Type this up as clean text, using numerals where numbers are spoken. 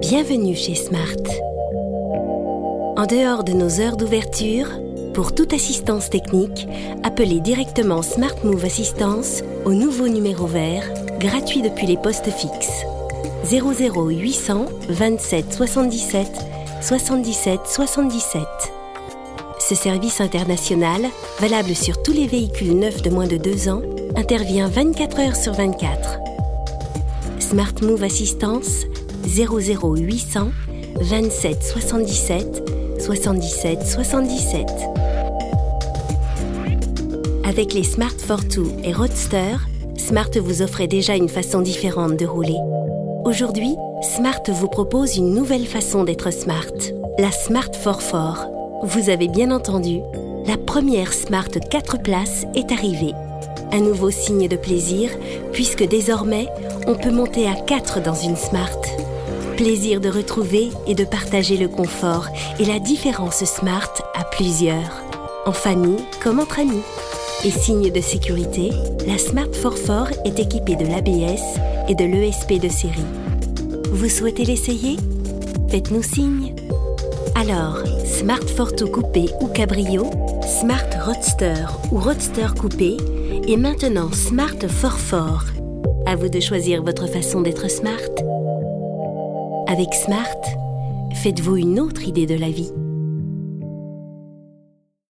Bienvenue chez Smart. En dehors de nos heures d'ouverture, pour toute assistance technique, appelez directement Smart Move Assistance au nouveau numéro vert, gratuit depuis les postes fixes. 00800 27 77 77 77. Ce service international, valable sur tous les véhicules neufs de moins de 2 ans, intervient 24 heures sur 24. Smart Move Assistance 00800 27 77 77 77. Avec les Smart Fortwo et Roadster, Smart vous offrait déjà une façon différente de rouler. Aujourd'hui, Smart vous propose une nouvelle façon d'être smart, la Smart 4x4. Vous avez bien entendu, la première Smart 4 places est arrivée. Un nouveau signe de plaisir, puisque désormais, on peut monter à 4 dans une Smart. Plaisir de retrouver et de partager le confort et la différence Smart à plusieurs, en famille comme entre amis. Et signe de sécurité, la Smart 4x4 est équipée de l'ABS et de l'ESP de série. Vous souhaitez l'essayer ? Faites-nous signe. Alors, Smart Fortwo coupé ou cabrio, Smart Roadster ou Roadster coupé et maintenant Smart 4x4. À vous de choisir votre façon d'être smart. Avec Smart, faites-vous une autre idée de la vie.